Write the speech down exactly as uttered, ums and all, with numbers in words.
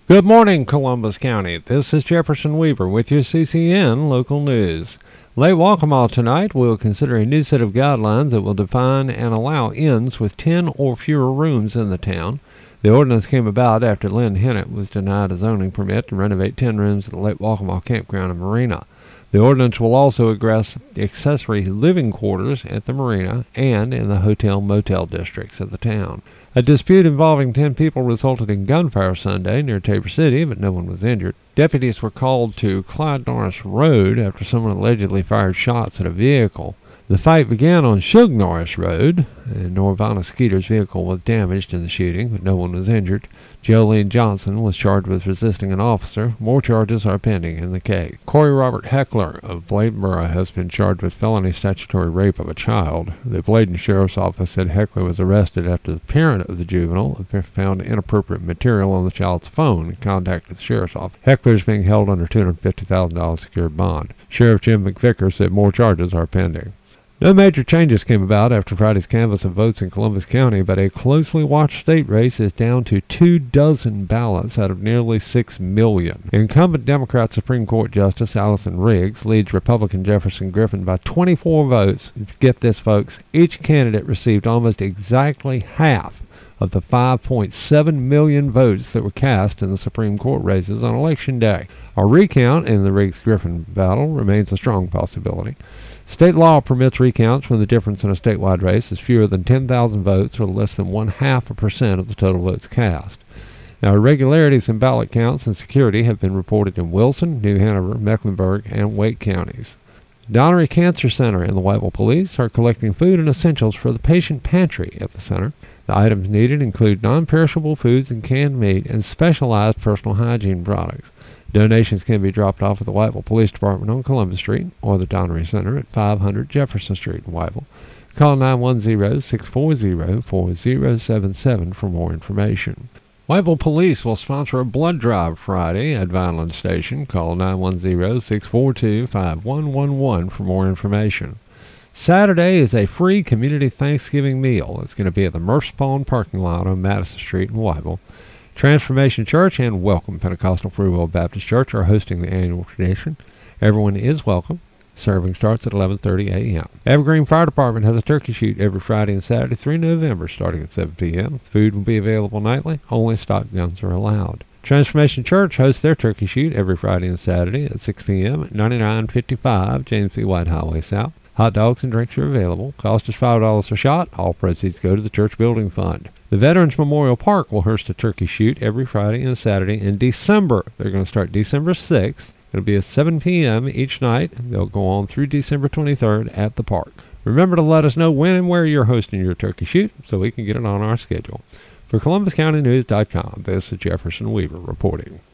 Good morning, Columbus County. This is Jefferson Weaver with your C C N Local News. Late Waccamaw tonight will consider a new set of guidelines that will define and allow inns with ten or fewer rooms in the town. The ordinance came about after Lynn Hennett was denied a zoning permit to renovate ten rooms at the Lake Waccamaw Campground and Marina. The ordinance will also address accessory living quarters at the marina and in the hotel-motel districts of the town. A dispute involving ten people resulted in gunfire Sunday near Tabor City, but no one was injured. Deputies were called to Clyde Norris Road after someone allegedly fired shots at a vehicle. The fight began on Shug Norris Road, and Norvana Skeeter's vehicle was damaged in the shooting, but no one was injured. Jolene Johnson was charged with resisting an officer. More charges are pending in the case. Corey Robert Heckler of Bladenboro has been charged with felony statutory rape of a child. The Bladen Sheriff's Office said Heckler was arrested after the parent of the juvenile found inappropriate material on the child's phone and contacted the Sheriff's Office. Heckler is being held under two hundred fifty thousand dollars secured bond. Sheriff Jim McVicker said more charges are pending. No major changes came about after Friday's canvass of votes in Columbus County, but a closely watched state race is down to two dozen ballots out of nearly six million. Incumbent Democrat Supreme Court Justice Allison Riggs leads Republican Jefferson Griffin by twenty-four votes. Get this, folks, each candidate received almost exactly half of the five point seven million votes that were cast in the Supreme Court races on Election Day. A recount in the Riggs-Griffin battle remains a strong possibility. State law permits recounts when the difference in a statewide race is fewer than ten thousand votes or less than one-half a percent of the total votes cast. Now, irregularities in ballot counts and security have been reported in Wilson, New Hanover, Mecklenburg, and Wake counties. Donnery Cancer Center and the Whiteville Police are collecting food and essentials for the patient pantry at the center. The items needed include non-perishable foods and canned meat and specialized personal hygiene products. Donations can be dropped off at the Whiteville Police Department on Columbus Street or the Donnery Center at five hundred Jefferson Street in Whiteville. Call nine one zero, six four zero, four zero seven seven for more information. Whiteville Police will sponsor a blood drive Friday at Vineland Station. Call nine one zero, six four two, five one one one for more information. Saturday is a free community Thanksgiving meal. It's going to be at the Murph's Pond parking lot on Madison Street in Whiteville. Transformation Church and Welcome Pentecostal Free Will Baptist Church are hosting the annual tradition. Everyone is welcome. Serving starts at eleven thirty a m Evergreen Fire Department has a turkey shoot every Friday and Saturday through November starting at seven p m Food will be available nightly. Only stock guns are allowed. Transformation Church hosts their turkey shoot every Friday and Saturday at six p m at ninety-nine fifty-five James B. White Highway South. Hot dogs and drinks are available. Cost is five dollars a shot. All proceeds go to the church building fund. The Veterans Memorial Park will host a turkey shoot every Friday and Saturday in December. They're going to start December sixth. It'll be at seven p m each night. They'll go on through December twenty-third at the park. Remember to let us know when and where you're hosting your turkey shoot so we can get it on our schedule. For Columbus County News dot com, this is Jefferson Weaver reporting.